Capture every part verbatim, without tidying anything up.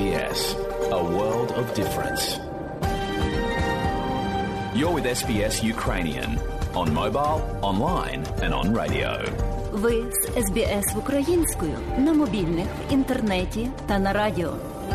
B S, a world of difference. You're with ес бі ес Ukrainian on mobile, online and on radio. Ви з ес бі ес українською на мобільних, в інтернеті та на радіо.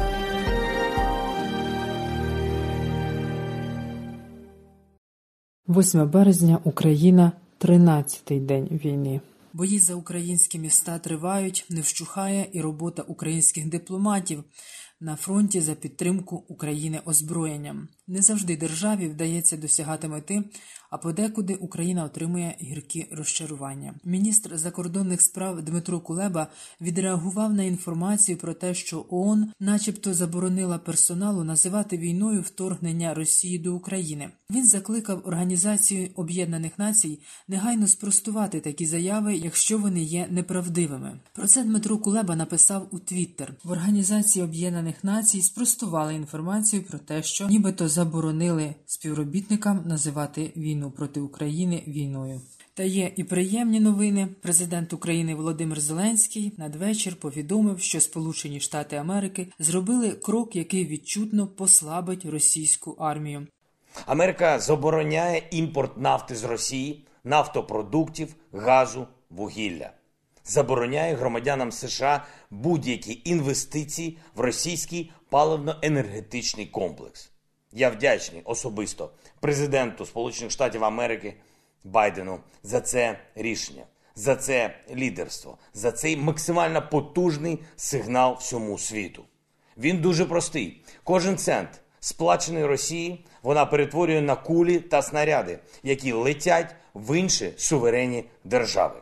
восьме березня, Україна, тринадцятий день війни. Бої за українські міста тривають, не вщухає і робота українських дипломатів на фронті за підтримку України озброєнням. Не завжди державі вдається досягати мети, а подекуди Україна отримує гіркі розчарування. Міністр закордонних справ Дмитро Кулеба відреагував на інформацію про те, що ООН начебто заборонила персоналу називати війною вторгнення Росії до України. Він закликав Організацію Об'єднаних Націй негайно спростувати такі заяви, якщо вони є неправдивими. Про це Дмитро Кулеба написав у Твіттер. В Організації Об'єднаних Націй спростували інформацію про те, що нібито заборонили співробітникам називати війну проти України війною. Та є і приємні новини. Президент України Володимир Зеленський надвечір повідомив, що Сполучені Штати Америки зробили крок, який відчутно послабить російську армію. Америка забороняє імпорт нафти з Росії, нафтопродуктів, газу, вугілля. Забороняє громадянам США будь-які інвестиції в російський паливно-енергетичний комплекс. Я вдячний особисто президенту Сполучених Штатів Америки Байдену за це рішення, за це лідерство, за цей максимально потужний сигнал всьому світу. Він дуже простий. Кожен цент, сплачений Росії, вона перетворює на кулі та снаряди, які летять в інші суверенні держави.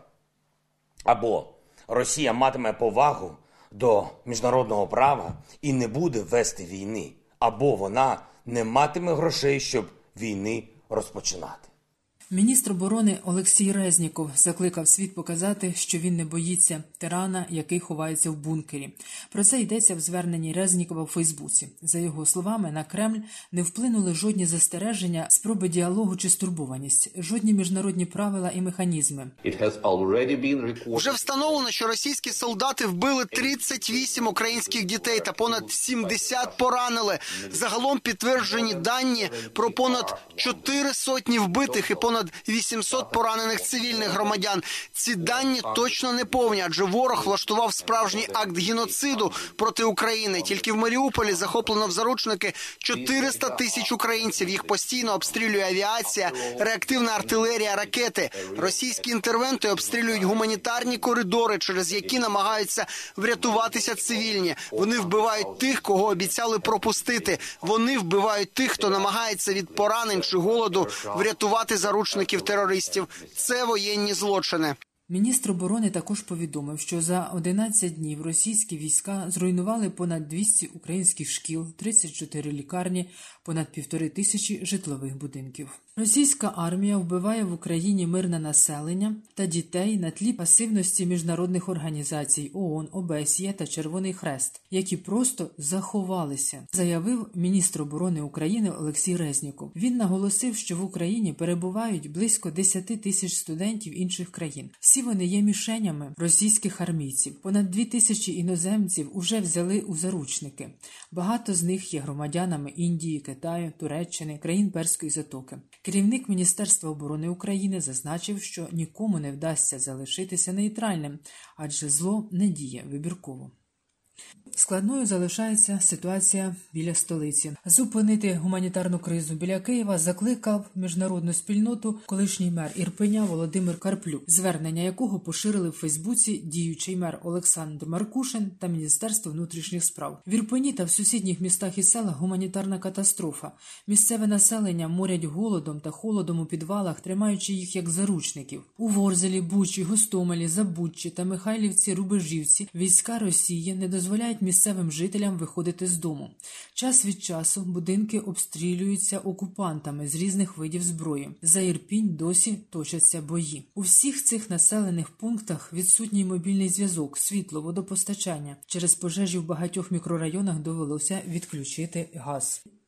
Або Росія матиме повагу до міжнародного права і не буде вести війни, або вона не матиме грошей, щоб війни розпочинати. Міністр оборони Олексій Резніков закликав світ показати, що він не боїться тирана, який ховається в бункері. Про це йдеться в зверненні Резнікова в Фейсбуці. За його словами, на Кремль не вплинули жодні застереження, спроби діалогу чи стурбованість, жодні міжнародні правила і механізми. Вже встановлено, що російські солдати вбили тридцять вісім українських дітей та понад сімдесят поранили. Загалом підтверджені дані про понад чотири сотні вбитих і понад вісімсот поранених цивільних громадян. Ці дані точно не повні, адже ворог влаштував справжній акт геноциду проти України. Тільки в Маріуполі захоплено в заручники чотириста тисяч українців. Їх постійно обстрілює авіація, реактивна артилерія, ракети. Російські інтервенти обстрілюють гуманітарні коридори, через які намагаються врятуватися цивільні. Вони вбивають тих, кого обіцяли пропустити. Вони вбивають тих, хто намагається від поранень чи голоду врятувати заручників терористів. Це воєнні злочини. Міністр оборони також повідомив, що за одинадцять днів російські війська зруйнували понад двісті українських шкіл, тридцять чотири лікарні, понад півтори тисячі житлових будинків. Російська армія вбиває в Україні мирне населення та дітей на тлі пасивності міжнародних організацій ООН, ОБСЄ та Червоний Хрест, які просто заховалися, заявив міністр оборони України Олексій Резніков. Він наголосив, що в Україні перебувають близько десять тисяч студентів інших країн. Всі вони є мішенями російських армійців. Понад дві тисячі іноземців уже взяли у заручники. Багато з них є громадянами Індії, Китаю, Туреччини, країн Перської затоки. Керівник Міністерства оборони України зазначив, що нікому не вдасться залишитися нейтральним, адже зло не діє вибірково. Складною залишається ситуація біля столиці. Зупинити гуманітарну кризу біля Києва закликав міжнародну спільноту колишній мер Ірпеня Володимир Карплюк, звернення якого поширили в Фейсбуці діючий мер Олександр Маркушин та Міністерство внутрішніх справ. В Ірпені та в сусідніх містах і селах гуманітарна катастрофа. Місцеве населення морять голодом та холодом у підвалах, тримаючи їх як заручників. У Ворзелі, Бучі, Гостомелі, Забуччі та Михайлівці, Рубежівці війська Росії не дозволяють місцевим жителям виходити з дому. Час від часу будинки обстрілюються окупантами з різних видів зброї. За Ірпінь досі точаться бої. У всіх цих населених пунктах відсутній мобільний зв'язок, світло, водопостачання. Через пожежі в багатьох мікрорайонах довелося відключити газ.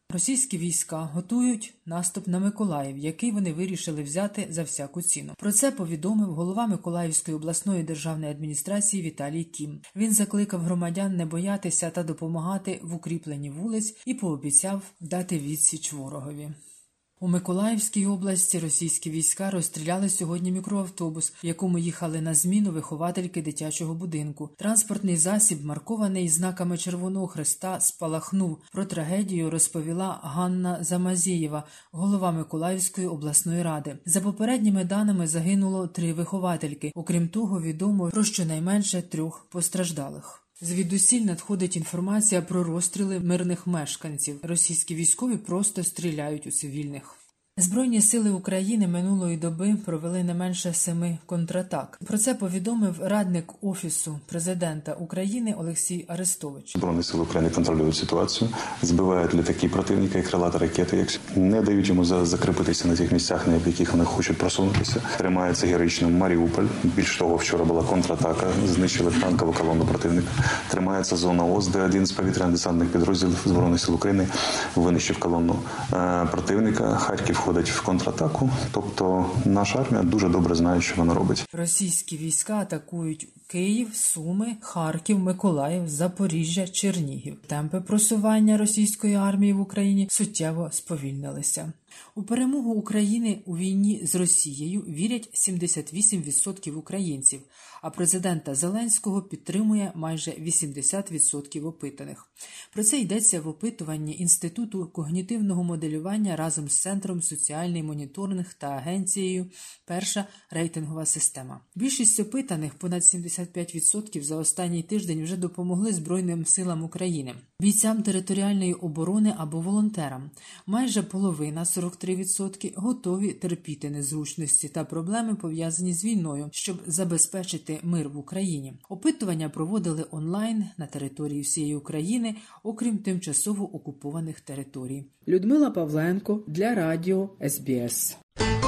Російські війська готують наступ на Миколаїв, який вони вирішили взяти за всяку ціну. Про це повідомив голова Миколаївської обласної державної адміністрації Віталій Кім. Він закликав громадян не боятися та допомагати в укріпленні вулиць і пообіцяв дати відсіч ворогові. У Миколаївській області російські війська розстріляли сьогодні мікроавтобус, в якому їхали на зміну виховательки дитячого будинку. Транспортний засіб, маркований знаками Червоного Хреста, спалахнув. Про трагедію розповіла Ганна Замазєєва, голова Миколаївської обласної ради. За попередніми даними загинуло три виховательки. Окрім того, відомо про щонайменше трьох постраждалих. Звідусіль надходить інформація про розстріли мирних мешканців. Російські військові просто стріляють у цивільних. Збройні сили України минулої доби провели не менше семи контратак. Про це повідомив радник Офісу президента України Олексій Арестович. Збройні сили України контролюють ситуацію, збивають літаки противника і крилаті ракети, не дають йому закріпитися на тих місцях, на яких вони хочуть просунутися. Тримається героїчно Маріуполь. Більш того, вчора була контратака, знищили танкову колону противника. Тримається зона ОС, де один з повітряно-десантних підрозділів Збройних сил України винищив колону противника. Харків входить в контратаку, тобто наша армія дуже добре знає, що вона робить. Російські війська атакують Київ, Суми, Харків, Миколаїв, Запоріжжя, Чернігів. Темпи просування російської армії в Україні суттєво сповільнилися. У перемогу України у війні з Росією вірять сімдесят вісім відсотків українців, а президента Зеленського підтримує майже вісімдесят відсотків опитаних. Про це йдеться в опитуванні Інституту когнітивного моделювання разом з Центром соціальний моніторинг та агенцією «Перша рейтингова система». Більшість опитаних, понад сімдесят п'ять відсотків, за останній тиждень вже допомогли Збройним силам України, бійцям територіальної оборони або волонтерам. Майже половина, сорок три відсотки, готові терпіти незручності та проблеми, пов'язані з війною, щоб забезпечити мир в Україні. Опитування проводили онлайн на території всієї України, окрім тимчасово окупованих територій. Людмила Павленко для радіо ес бі ес.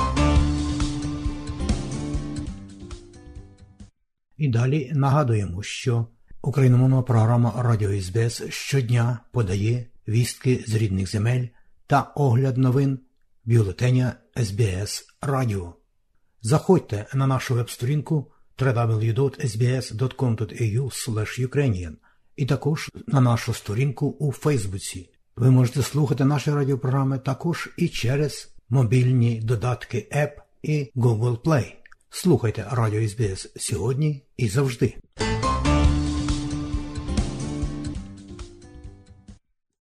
І далі нагадуємо, що україномовна програма Радіо ес бі ес щодня подає вістки з рідних земель та огляд новин бюлетеня ес бі ес Радіо. Заходьте на нашу веб-сторінку дабл ю дабл ю дабл ю крапка ес бі ес крапка ком крапка ей ю слеш юкрейніан і також на нашу сторінку у Фейсбуці. Ви можете слухати наші радіопрограми також і через мобільні додатки App і Google Play. Слухайте Радіо ес бі ес сьогодні і завжди.